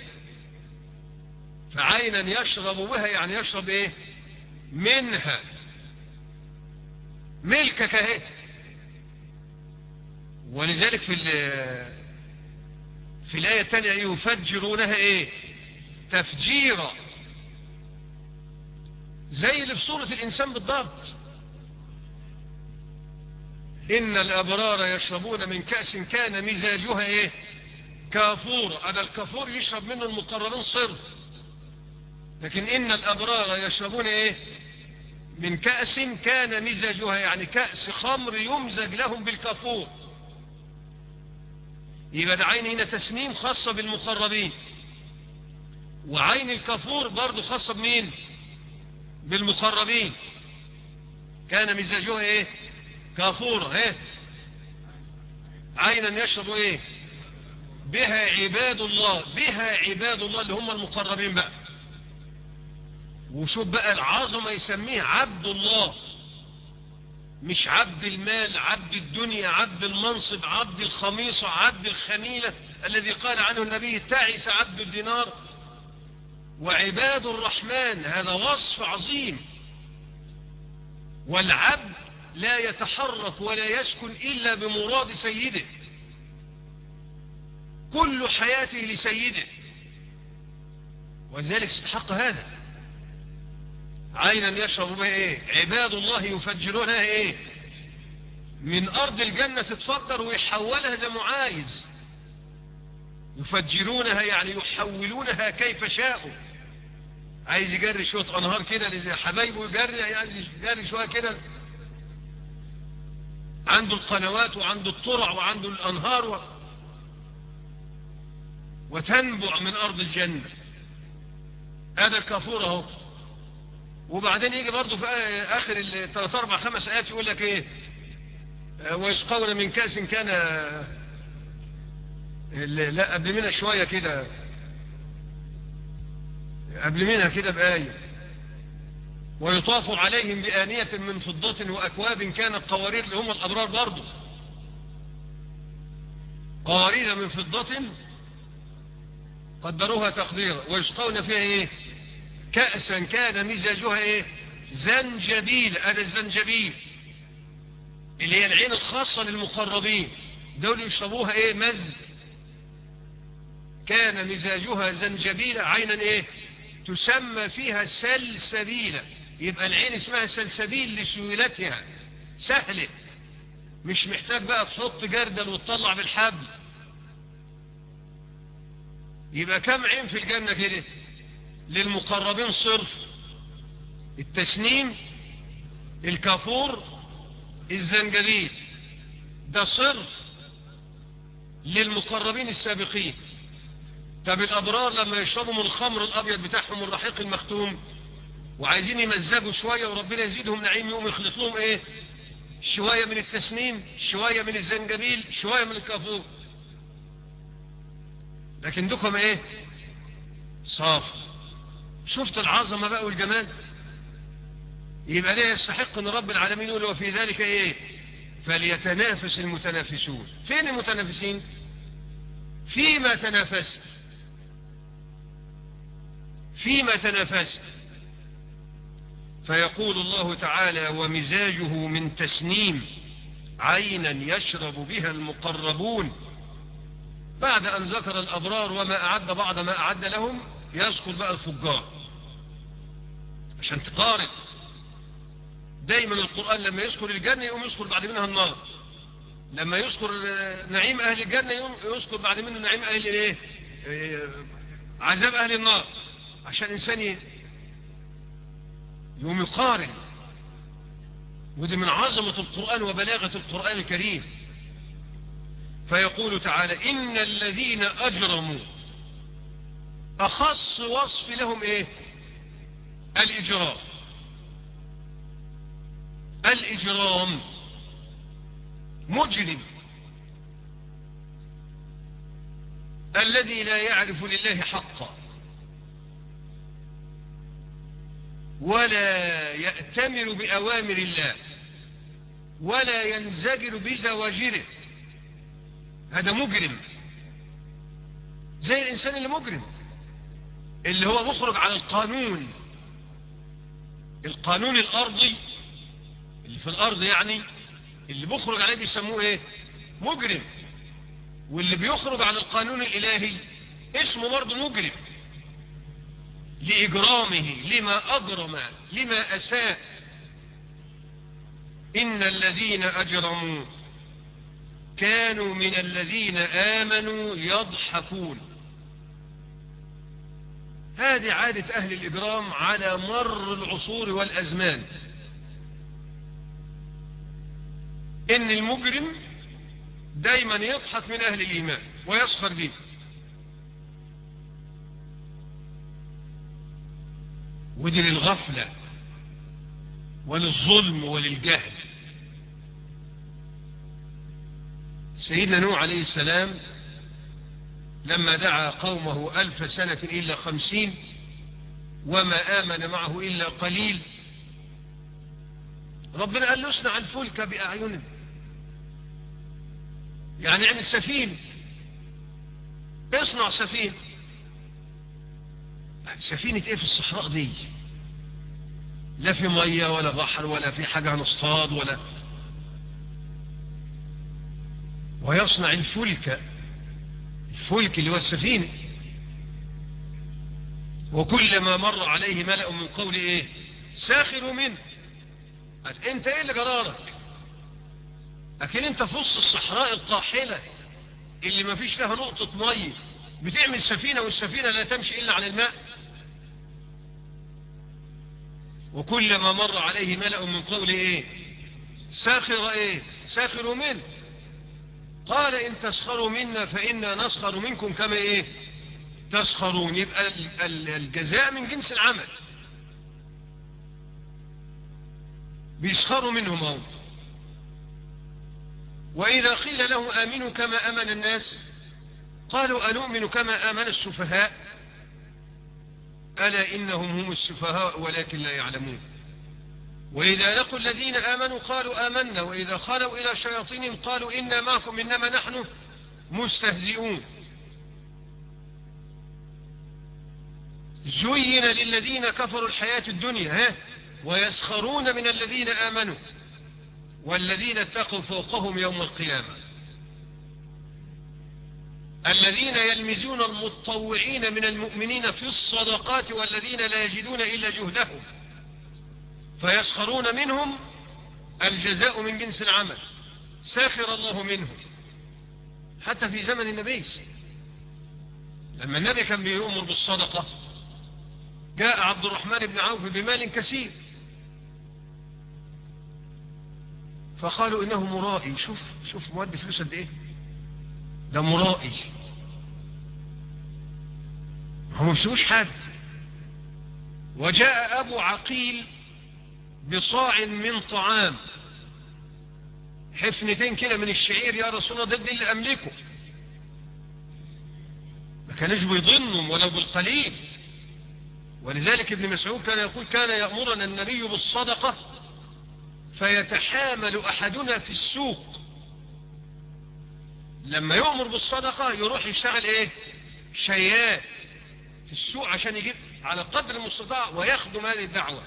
فعينا يشرب بها يعني يشرب ايه؟ منها، ملكك اهي. ولذلك في الآية الثانية يفجرونها ايه؟ تفجيرا، زي اللي في سورة الإنسان بالضبط. إن الأبرار يشربون من كأس كان مزاجها إيه؟ كافور. هذا الكافور يشرب منه المقربين صرف، لكن إن الأبرار يشربون إيه؟ من كأس كان مزاجها يعني كأس خمر يمزج لهم بالكافور. يبقى ده عين هنا تسنيم خاصة بالمقربين، وعين الكافور برضو خاصة بمين؟ بالمقربين. كان مزاجها ايه؟ كافورة. ايه؟ عينا يشرب ايه؟ بها عباد الله. بها عباد الله اللي هم المقربين بقى. وشوف بقى العظمة يسميه عبد الله، مش عبد المال، عبد الدنيا، عبد المنصب، عبد الخميصة، عبد الخميلة الذي قال عنه النبي تعس عبد الدينار. وعباد الرحمن هذا وصف عظيم. والعبد لا يتحرك ولا يسكن إلا بمراد سيده، كل حياته لسيده، ولذلك استحق هذا. عينا يشرب بها ايه؟ عباد الله يفجرونها ايه؟ من أرض الجنة تتفجر ويحولها زي ما عايز. يفجرونها يعني يحولونها كيف شاءوا. عايز يجري شوية أنهار كده لزي حبايبه، يجري شوية كده. عنده القنوات وعنده الطرع وعنده الأنهار وتنبع من أرض الجنة. هذا الكافور اهو. وبعدين يجي برضه في آخر 3 4 5 آيات يقول لك ايه؟ ويسقون من كأس كان، لا قبل منها شوية كده، قبل منها كده بآية. ويطاف عليهم بآنية من فضة وأكواب كانت قوارير، اللي هم الأبرار برضه، قوارير من فضة قدروها تقديرا. ويسقون فيها ايه؟ كأسا كان مزاجها ايه؟ زنجبيل. هذا الزنجبيل اللي هي العين الخاصة للمقربين، دول يشربوها ايه؟ مزج. كان مزاجها زنجبيل. عينا ايه؟ تسمى فيها سلسبيلة. يبقى العين اسمها سلسبيل لسهولتها، سهلة، مش محتاج بقى تحط جردل وتطلع بالحبل. يبقى كم عين في الجنة كده؟ للمقربين صرف، التسنيم، الكافور، الزنجبيل، ده صرف للمقربين السابقين. طب الأبرار لما يشربوا من الخمر الأبيض بتاعهم الرحيق المختوم وعايزين يمزجوا شوية وربنا يزيدهم نعيم، يقوم يخلط لهم ايه؟ شوية من التسنيم، شوية من الزنجبيل، شوية من الكافور. لكن دوكم ايه؟ صافي. شفت العظمة بقى والجمال؟ يبقى ليه يستحق ان رب العالمين يقول وفي ذلك ايه؟ فليتنافس المتنافسون. فين المتنافسين؟ فيما تنافست، فيما تنافست. فيقول الله تعالى ومزاجه من تسنيم عينا يشرب بها المقربون. بعد أن ذكر الأبرار وما أعد بعض ما أعد لهم يذكر بقى الفجار عشان تقارن. دايما القرآن لما يذكر الجنة يقوم يذكر بعد منها النار، لما يذكر نعيم أهل الجنة يذكر بعد منه نعيم أهل الايه؟ عذاب أهل النار، عشان الإنسان يقوم يقارن. ودي من عظمة القرآن وبلاغة القرآن الكريم. فيقول تعالى إن الذين أجرموا، أخص وصف لهم إيه؟ الإجرام. الإجرام مجرم الذي لا يعرف لله حقا ولا يأتمر بأوامر الله ولا ينزجر بزواجره. هذا مجرم، زي الإنسان اللي مجرم، اللي هو مخرج على القانون الأرضي اللي في الأرض، يعني اللي بيخرج عليه بيسموه ايه؟ مجرم. واللي بيخرج على القانون الإلهي اسمه برضه مجرم لإجرامه، لما أجرم، لما أساء. إن الذين أجرموا كانوا من الذين آمنوا يضحكون. هذه عادة أهل الإجرام على مر العصور والأزمان، إن المجرم دايما يضحك من أهل الإيمان ويسخر به. ودي للغفلة وللظلم وللجهل. سيدنا نوح عليه السلام لما دعا قومه 1000 سنة إلا 50 وما آمن معه إلا قليل، ربنا قال له اصنع الفلك بأعيننا، يعني اعمل سفينة، اصنع سفينة. سفينة ايه في الصحراء دي؟ لا في مية ولا بحر ولا في حاجة نصطاد ولا. ويصنع الفلك اللي هو السفينة. وكلما مر عليه ملأ من قول ايه؟ ساخروا منه. قال انت ايه اللي جرالك؟ لكن انت في وسط الصحراء القاحلة اللي ما فيش فيها نقطة مية بتعمل سفينة، والسفينة لا تمشي إلا على الماء. وكلما مر عليه ملأ من قول ايه؟ ساخروا منه. قال إن تسخروا منا فإنا نسخر منكم كما ايه؟ تسخرون. يبقى الجزاء من جنس العمل. بيسخروا منهم هم. وإذا قيل لهم آمنوا كما آمن الناس قالوا أنؤمن كما آمن السفهاء ألا إنهم هم السفهاء ولكن لا يعلمون. وإذا لقوا الذين آمنوا قالوا آمنا وإذا خلوا إلى شياطينهم قالوا إنا معكم إنما نحن مستهزئون. زين للذين كفروا الحياة الدنيا ويسخرون من الذين آمنوا والذين اتقوا فوقهم يوم القيامة الذين يلمزون المتطوعين من المؤمنين في الصدقات والذين لا يجدون إلا جهدهم فيسخرون منهم. الجزاء من جنس العمل. ساخر الله منهم. حتى في زمن النبي لما النبي كان بيؤمر بالصدقة جاء عبد الرحمن بن عوف بمال كثير، فقالوا إنه مرائي. شوف مودي فلوس قد إيه، ده مرائي، هم ما بيسووش حد. وجاء أبو عقيل بصاع من طعام، حفنتين كده من الشعير، يا رسول الله ده اللي أملكه. ما كانش بيضنهم ولو بالقليل. ولذلك ابن مسعود كان يقول كان يأمرنا النبي بالصدقة فيتحامل أحدنا في السوق، لما يؤمر بالصدقة يروح يشتغل ايه، شيال في السوق عشان يجيب على قدر المستطاع ويخدم هذه الدعوة.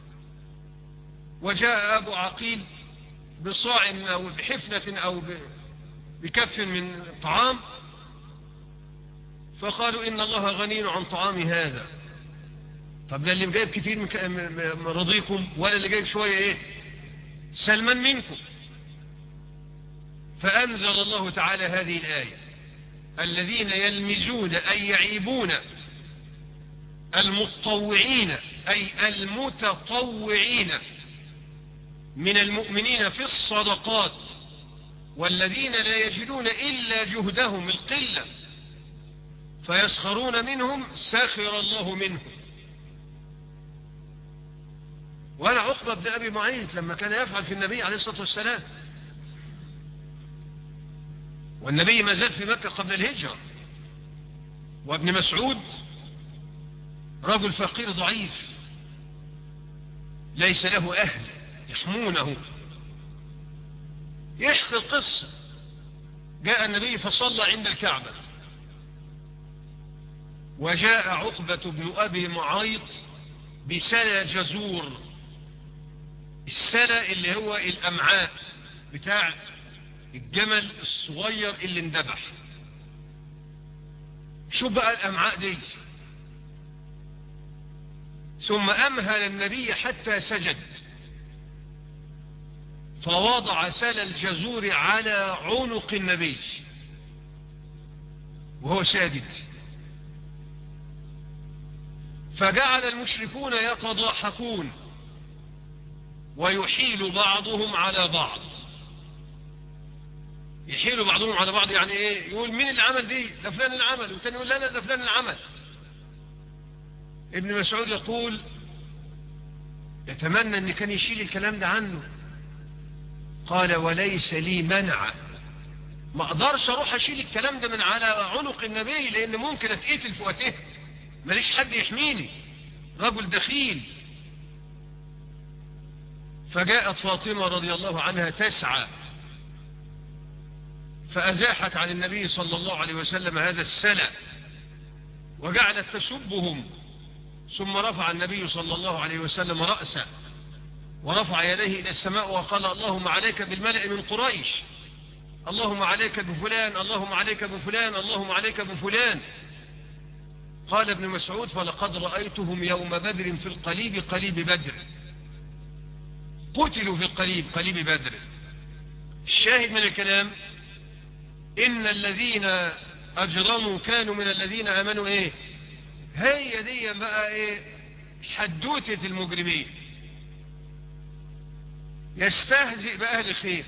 وجاء أبو عقيل بصاع أو بحفنة أو بكف من طعام، فقالوا إن الله غني عن طعام هذا. طب ده اللي جايب كتير من رضيكم ولا اللي جايب شوية ايه سلمان منكم؟ فأنزل الله تعالى هذه الآية: الذين يلمزون أي يعيبون المتطوعين أي المتطوعين من المؤمنين في الصدقات والذين لا يجدون إلا جهدهم القلة فيسخرون منهم سخر الله منهم. وأنا عقبة بن أبي معيط لما كان يفعل في النبي عليه الصلاة والسلام، والنبي ما زال في مكة قبل الهجرة، وابن مسعود رجل فقير ضعيف ليس له أهل يحمونه. يحكي القصة: جاء النبي فصلى عند الكعبة، وجاء عقبة بن أبي معيط بسلى جزور. السلى اللي هو الأمعاء بتاع الجمل الصغير اللي اندبح. شوف بقى الأمعاء دي. ثم أمهل النبي حتى سجد، فوضع سلى الجزور على عنق النبي وهو ساجد، فجعل المشركون يتضاحكون ويحيل بعضهم على بعض. يحيل بعضهم على بعض يعني ايه؟ يقول مين اللي عمل دي؟ ده فلان اللي عمل، والتاني يقول لا لا ده فلان اللي عمل. ابن مسعود يقول يتمنى ان كان يشيل الكلام ده عنه. قال وليس لي منع، ما اقدرش اروح اشيل الكلام ده من على عنق النبي لان ممكن اتقتل في وقته، ماليش حد يحميني، رجل دخيل. فجاءت فاطمة رضي الله عنها تسعى فأزاحت عن النبي صلى الله عليه وسلم هذا السلى وجعلت تسبهم. ثم رفع النبي صلى الله عليه وسلم رأسه ورفع يديه إلى السماء وقال اللهم عليك بالملأ من قريش، اللهم عليك بفلان، اللهم عليك بفلان، اللهم عليك بفلان. قال ابن مسعود فلقد رأيتهم يوم بدر في القليب قليب بدر، قتلوا في القليب قليب بدر. الشاهد من الكلام إن الذين أجرموا كانوا من الذين آمنوا إيه؟ هي دي بقى إيه؟ حدوتة المجرمين. يستهزئ بأهل الخير.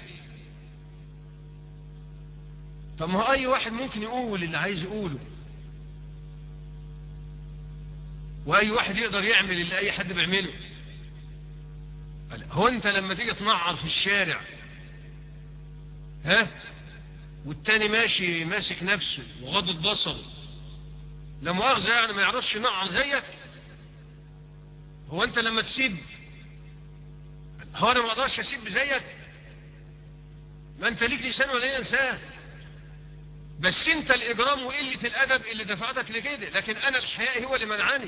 طب ما أي واحد ممكن يقول اللي عايز يقوله، وأي واحد يقدر يعمل اللي أي حد بيعمله. هو أنت لما تيجي تنعر في الشارع والتاني ماشي ماسك نفسه وغضت بصره، لا مؤاخذة يعني ما يعرفش ينعر زيك؟ هو أنت لما تسيب، هو أنا ما أقدرش أسيب زيك؟ ما أنت ليك لسان ولا ينساه، بس أنت الإجرام وقلة الأدب اللي دفعتك لكده. لكن أنا الحياء هو اللي منعني،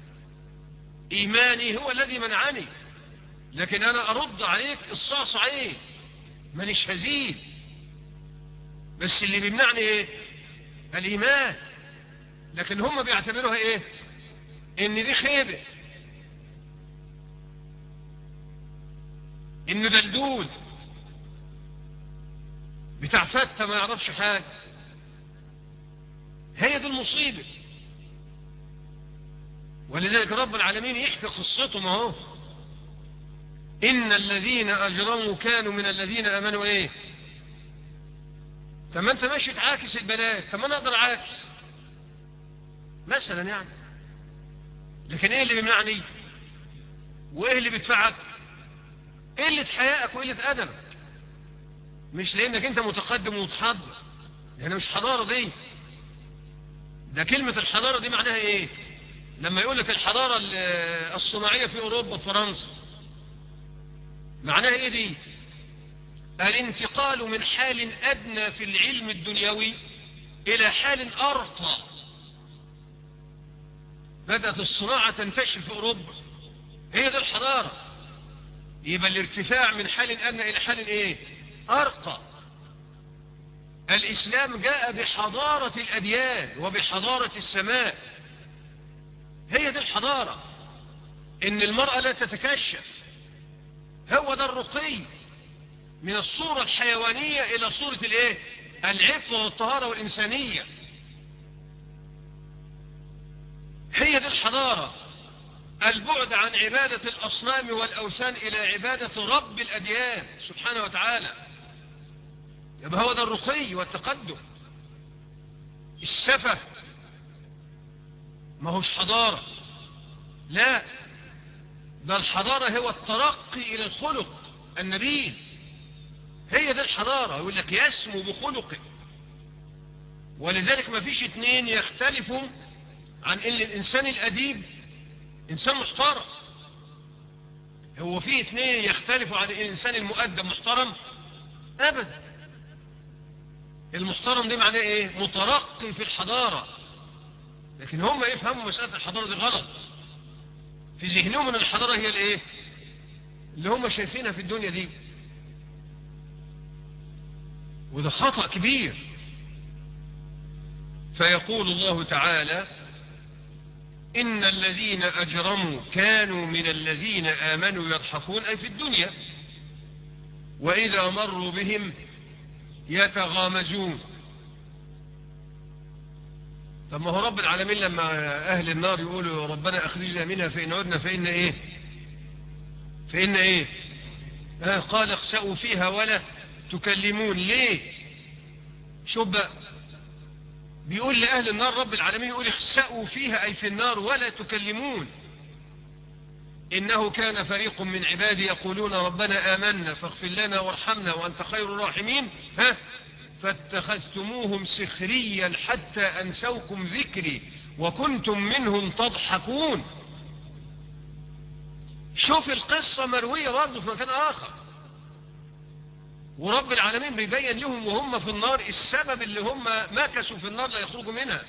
إيماني هو الذي منعني. لكن أنا أرد عليك الصعصعين، مانيش هزيل، بس اللي بيمنعني إيه؟ الإيمان. لكن هم بيعتبروها إيه؟ إن دي خيبة، إنه دلدول بتاع فتة ما يعرفش حاجة. هي دي المصيبة. ولذلك رب العالمين يحكي قصتهم اهو، إن الذين أجرموا كانوا من الذين آمنوا إيه. طب ما أنت ماشي تعاكس البنات، طب ما أنا أقدر أعاكس مثلا يعني، لكن إيه اللي بيمنعني وإيه اللي بيدفعك؟ قلة حيائك وقلة أدبك، مش لأنك أنت متقدم ومتحضر. يعني مش حضارة دي، ده كلمة الحضارة دي معناها إيه؟ لما يقول لك الحضارة الصناعية في أوروبا وفرنسا، معناها إيه دي؟ الانتقال من حال أدنى في العلم الدنيوي إلى حال أرقى. بدأت الصناعة تنتشر في أوروبا، هي دي الحضارة. يبقى الارتفاع من حال أدنى إلى حال إيه؟ أرقى. الإسلام جاء بحضارة الأديان وبحضارة السماء، هي دي الحضارة. إن المرأة لا تتكشف، هو ده الرقي من الصورة الحيوانية إلى صورة الإيه؟ العفة والطهارة والإنسانية، هي دي الحضارة. البعد عن عبادة الأصنام والأوثان إلى عبادة رب الأديان سبحانه وتعالى، يبقى هو ده الرقي والتقدم. السفه ما هوش حضارة، لا، ده الحضارة هو الترقي إلى الخلق النبيل، هي ده الحضارة. يقول لك يسمو بخلقه. ولذلك ما فيش اتنين يختلفوا عن ان الانسان الاديب انسان محترم. هو في اتنين يختلفوا عن الانسان المؤدب محترم؟ ابدا. المحترم دي معناه ايه؟ مترقي في الحضارة. لكن هم يفهموا مسألة الحضارة دي غلط، في ذهنهم ان الحضارة هي الايه اللي هم شايفينها في الدنيا دي، وده خطأ كبير. فيقول الله تعالى إن الذين أجرموا كانوا من الذين آمنوا يضحكون، أي في الدنيا، وإذا مروا بهم يتغامزون. طب ما هو رب العالمين لما أهل النار يقولوا ربنا أخرجنا منها فإن عدنا فإن إيه قال اخسأوا فيها ولا تكلمون. ليه؟ شوف بقى، بيقول لأهل النار رب العالمين يقول اخسأوا فيها أي في النار ولا تكلمون، إنه كان فريق من عبادي يقولون ربنا آمنا فاغفر لنا وارحمنا وأنت خير الراحمين فاتخذتموهم سخريا حتى أنسوكم ذكري وكنتم منهم تضحكون. شوف القصة مروية برضه في مكان آخر، ورب العالمين بيبين لهم وهم في النار السبب اللي هم مكثوا في النار لا يخرجوا منها.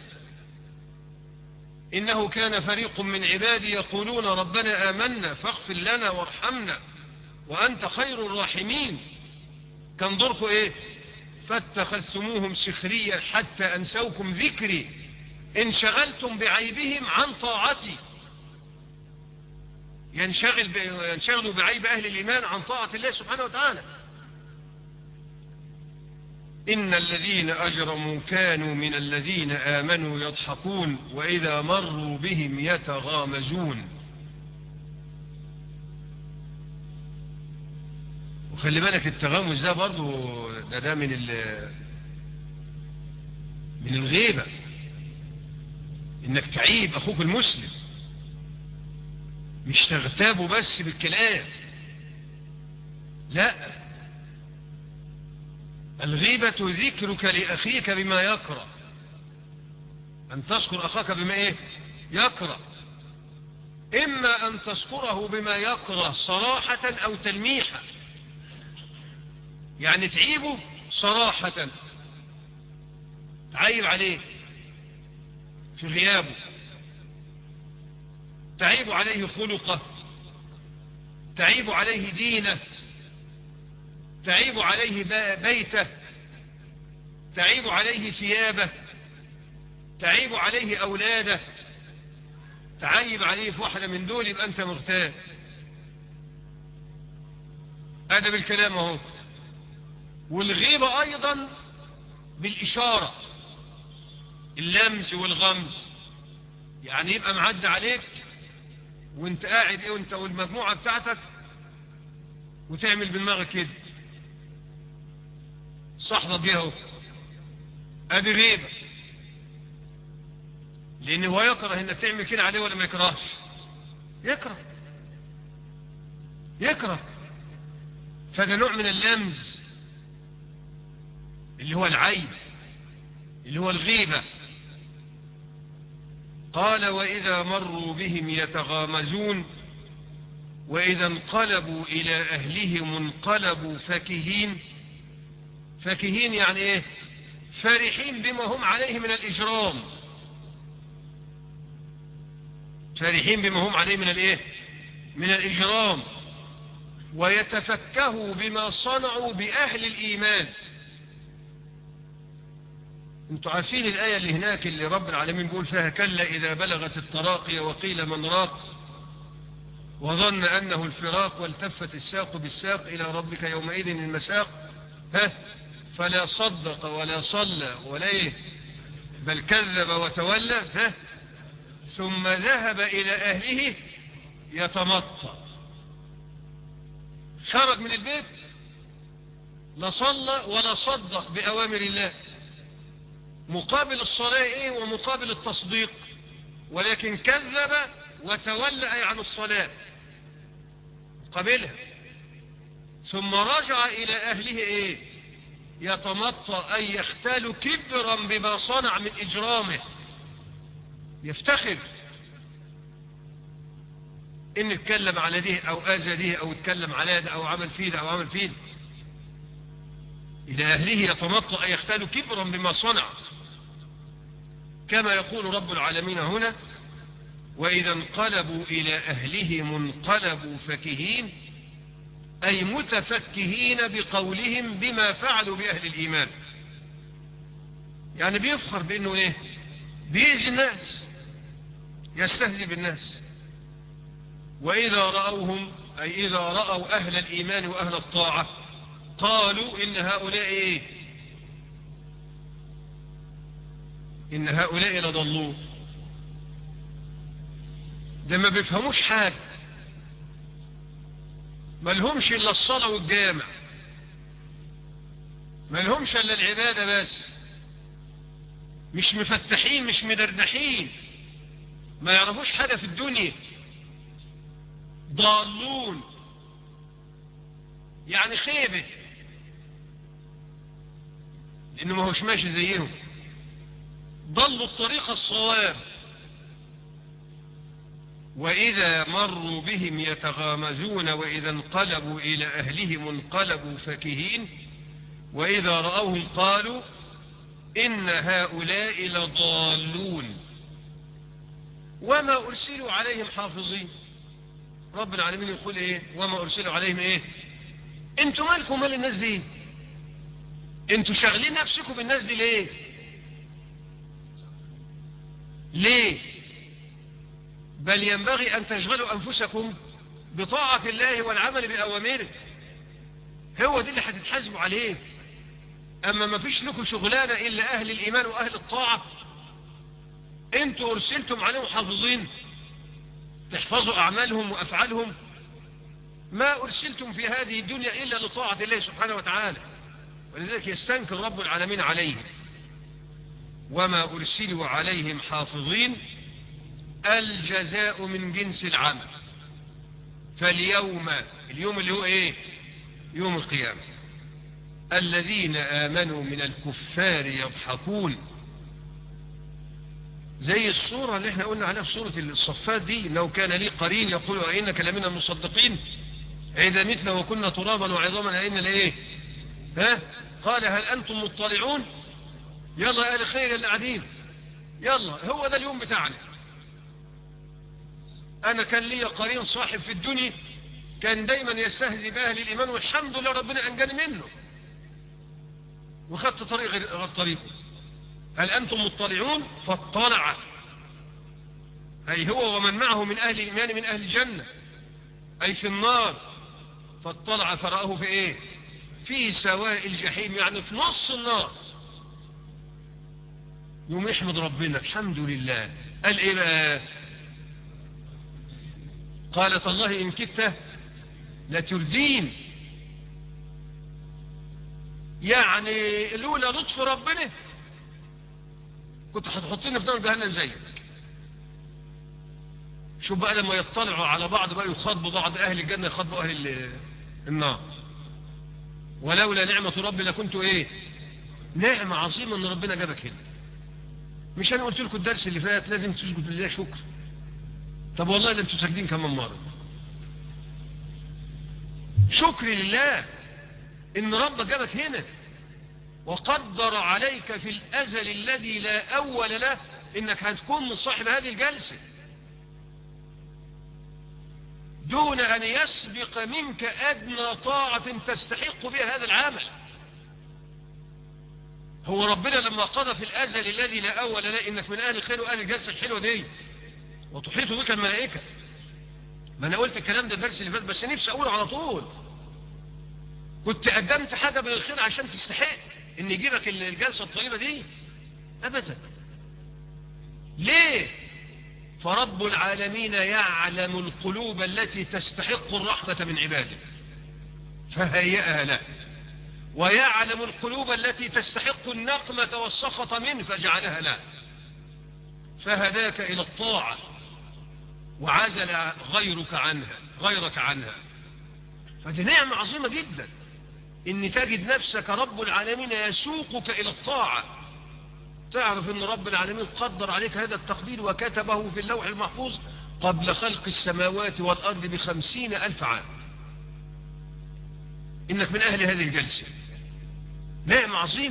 إنه كان فريق من عبادي يقولون ربنا آمنا فاغفر لنا وارحمنا وأنت خير الراحمين. كان دوركم إيه؟ فاتخذتموهم سخريا حتى أنسوكم ذكري، انشغلتم بعيبهم عن طاعتي. ينشغلوا بعيب أهل الإيمان عن طاعة الله سبحانه وتعالى. إن الذين أجرموا كانوا من الذين آمنوا يضحكون وإذا مروا بهم يتغامزون. وخلي بالك التغامز ده برضو ده من الغيبة، إنك تعيب أخوك المسلم، مش تغتابه بس بالكلام، لا، الغيبة ذكرك لأخيك بما يكره، أن تذكر أخاك بما يكره، إما أن تذكره بما يكره صراحة أو تلميحا. يعني تعيبه صراحة، تعيب عليه في غيابه، تعيب عليه خلقه، تعيب عليه دينه، تعيب عليه بيته، تعيب عليه ثيابه، تعيب عليه أولاده، تعيب عليه في واحدة من دول، يبقى أنت مغتاب. أدب الكلام اهو. والغيبة أيضا بالإشارة، اللمز والغمز، يعني يبقى معدي عليك وانت قاعد وانت والمجموعة بتاعتك وتعمل بدماغك كده صحبة بيها، ادي غيبة، لان هو يكره انك تعمل كده عليه ولا ما يكرهش؟ يكره. فده نوع من اللمز اللي هو العيب، اللي هو الغيبة. قال وإذا مروا بهم يتغامزون وإذا انقلبوا إلى أهلهم انقلبوا فكهين. فكهين يعني إيه؟ فرحين بما هم عليه من الإجرام، فرحين بما هم عليه من الإيه؟ من الإجرام. ويتفكهوا بما صنعوا بأهل الإيمان. انتوا عارفين الآية اللي هناك اللي رب العالمين بيقول فيها كلا إذا بلغت التراقي وقيل من راق وظن أنه الفراق والتفت الساق بالساق إلى ربك يومئذ المساق. فلا صدق ولا صلى ولا بل كذب وتولى. ثم ذهب إلى أهله يتمطى. خرج من البيت لا صلى ولا صدق بأوامر الله. مقابل الصلاة ومقابل التصديق، ولكن كذب وتولى أي عن الصلاة قبلها. ثم رجع إلى أهله يتمطى أي يختال كبرا بما صنع من إجرامه، يفتخر إن اتكلم على ده أو آذى ده أو اتكلم على ده أو عمل فيه ده أو عمل فيه ده. إلى أهله يتمطى أي يختال كبرا بما صنع، كما يقول رب العالمين هنا وإذا انقلبوا إلى أهلهم انقلبوا فكهين أي متفكهين بقولهم بما فعلوا بأهل الإيمان. يعني بيفخر بأنه بيجي الناس، يستهزئ بالناس. وإذا رأوهم أي إذا رأوا أهل الإيمان وأهل الطاعة قالوا إن هؤلاء لضلوا. ده ما بيفهموش حاجة، ما لهمش إلا الصلاة والجامع، ما لهمش إلا العبادة بس، مش مفتحين مش مدردحين، ما يعرفوش حاجة في الدنيا، ضالون يعني خيبة، لأنه ما هوش ماشي زيهم، ضلوا الطريق الصواب. وإذا مروا بهم يتغامزون وإذا انقلبوا إلى أهلهم انقلبوا فكهين وإذا رأوهم قالوا إن هؤلاء لضالون وما أرسلوا عليهم حافظين. رب العالمين يقول وما أرسلوا عليهم انتوا مالكم مال الناس دي؟ انتوا شغلين نفسكم بالناس دي ليه؟ بل ينبغي أن تشغلوا أنفسكم بطاعة الله والعمل بأوامره، هو دي اللي هتتحاسبوا عليه. أما ما فيش لكم شغلانة إلا أهل الإيمان وأهل الطاعة، أنتوا أرسلتم عليهم حافظين تحفظوا أعمالهم وأفعالهم، ما أرسلتم في هذه الدنيا إلا لطاعة الله سبحانه وتعالى. ولذلك يستنكر رب العالمين عليهم وما أرسلوا عليهم حافظين، الجزاء من جنس العمل. فاليوم اللي هو يوم القيامة الذين آمنوا من الكفار يضحكون، زي الصورة اللي احنا قلنا عليها في سورة الصفات دي، إنه كان لي قرين يقول وإنك لمن المصدقين إذا متنا وكنا ترابا وعظاما أئنا قال هل أنتم مطلعون؟ يلا يا أهل الخير اللي قاعدين، يلا هو ده اليوم بتاعنا. أنا كان لي قرين صاحب في الدنيا كان دايما يستهزئ بأهل الإيمان، والحمد لله ربنا أنجاني منه وخدت طريق غير طريقه. هل أنتم مطلعون؟ فاطلع أي هو ومن معه من أهل الإيمان من أهل الجنة أي في النار، فاطلع فرآه في في سواء الجحيم، يعني في نص النار. يوم يحمد ربنا الحمد لله. قال ايه بقى؟ قالت الله إن كدت لتردين. يعني لولا لطف ربنا كنت هتحطيني في نار جهنم زيك. شوف بقى لما يطلعوا على بعض بقى يخاطبوا بعض، أهل الجنة يخاطبوا أهل النار. ولولا نعمة ربي لكنت ايه؟ نعمة عظيمة ان ربنا جابك هنا. مش انا قلت لكم الدرس اللي فات لازم تسجد لله شكر؟ طب والله ده انتوا ساجدين كمان مرة. شكر لله ان ربك جابك هنا وقدر عليك في الازل الذي لا اول له انك هتكون من صاحب هذه الجلسة دون ان يسبق منك ادنى طاعة تستحق بها هذا العمل. هو ربنا لما قضى في الازل الذي لا اول له انك من اهل الخير واهل الجلسة الحلوة دي وتحيط بك الملائكة. ما انا قلت الكلام ده الدرس اللي فات بس نفسي اقوله على طول. كنت قدمت حاجة من الخير عشان تستحق ان يجيبك الجلسة الطيبة دي؟ ابدا. ليه؟ فرب العالمين يعلم القلوب التي تستحق الرحمة من عباده فهيئها له، ويعلم القلوب التي تستحق النقمة والسخط منه فجعلها له، فهداك إلى الطاعة وعزل غيرك عنها. فدي نعمة عظيمة جدا ان تجد نفسك رب العالمين يسوقك إلى الطاعة. تعرف ان رب العالمين قدر عليك هذا التقدير وكتبه في اللوح المحفوظ قبل خلق السماوات والأرض ب50,000 عام إنك من أهل هذه الجلسة. نعمة عظيمة.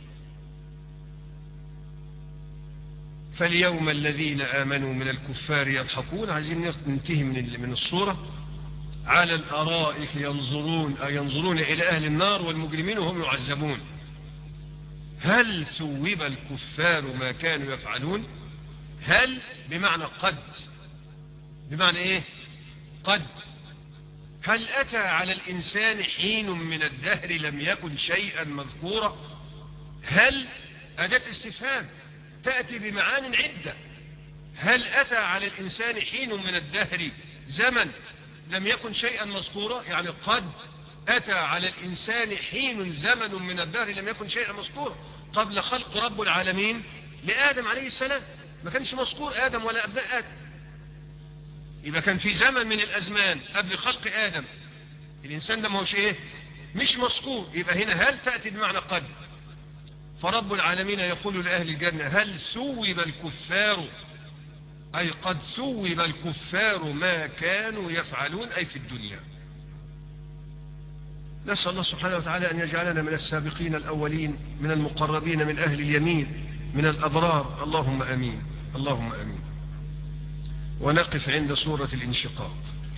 فاليوم الذين آمنوا من الكفار يضحكون. عايزين ننتهي من الصورة. على الأرائك ينظرون إلى أهل النار والمجرمين وهم يعذبون. هل ثوب الكفار ما كانوا يفعلون؟ هل بمعنى قد. بمعنى ايه؟ قد. هل أتى على الإنسان حين من الدهر لم يكن شيئا مذكورا؟ هل أداة استفهام تأتي بمعان عدة. هل أتى على الإنسان حين من الدهر زمن لم يكن شيئا مذكورا؟ يعني قد أتى على الإنسان حين زمن من الدهر لم يكن شيئا مذكورا. قبل خلق رب العالمين لآدم عليه السلام ما كانش مذكور آدم ولا أبناء آدم. يبقى كان في زمن من الأزمان قبل خلق آدم الإنسان ده ما هوش إيه؟ مش مذكور. يبقى هنا هل تأتي بمعنى قد. فرب العالمين يقول لأهل الجنة هل ثوب الكفار أي قد ثوب الكفار ما كانوا يفعلون أي في الدنيا. نسأل الله سبحانه وتعالى أن يجعلنا من السابقين الأولين من المقربين من أهل اليمين من الأبرار. اللهم أمين. اللهم أمين. ونقف عند سورة الانشقاق.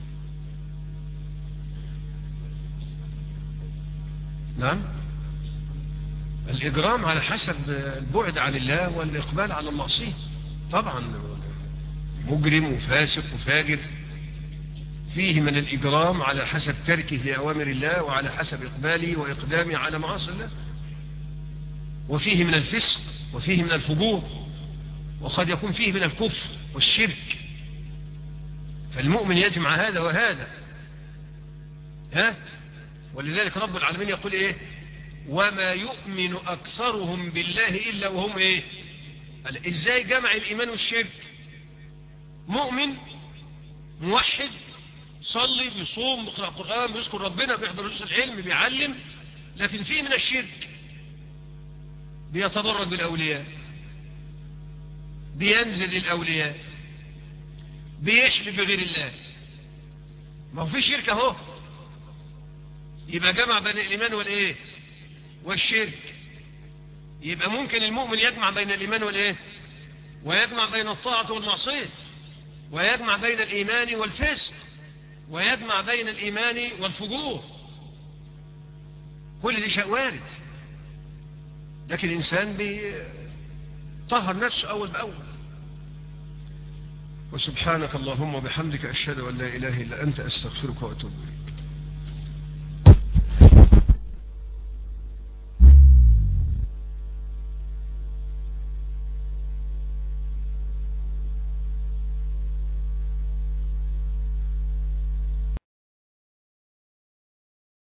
نعم. الإجرام على حسب البعد عن الله والإقبال على المعصية. طبعا مجرم وفاسق وفاجر فيه من الإجرام على حسب تركه لأوامر الله وعلى حسب إقباله وإقدامه على معاصي الله. وفيه من الفسق وفيه من الفجور وقد يكون فيه من الكفر والشرك. فالمؤمن يجمع هذا وهذا. ولذلك رب العالمين يقول ايه؟ وما يؤمن أكثرهم بالله إلا وهم ايه؟ ازاي جمع الإيمان والشرك؟ مؤمن موحد صلي بيصوم بيقرأ القرآن بيذكر ربنا بيحضر دروس العلم بيعلم، لكن فيه من الشرك بيتبرك بالأولياء بينزل للأولياء بيحلف بغير الله. ما هو في شرك اهو. يبقى جمع بين الإيمان والإيه؟ والشرك. يبقى ممكن المؤمن يجمع بين الإيمان والإيه؟ ويجمع بين الطاعة والمعصية ويجمع بين الإيمان والفسق ويجمع بين الإيمان والفجور. كل دي شيء وارد. لكن الإنسان بيطهر نفسه أول بأول. وسبحانك اللهم وبحمدك أشهد أن لا إله إلا أنت أستغفرك وأتوب إليك.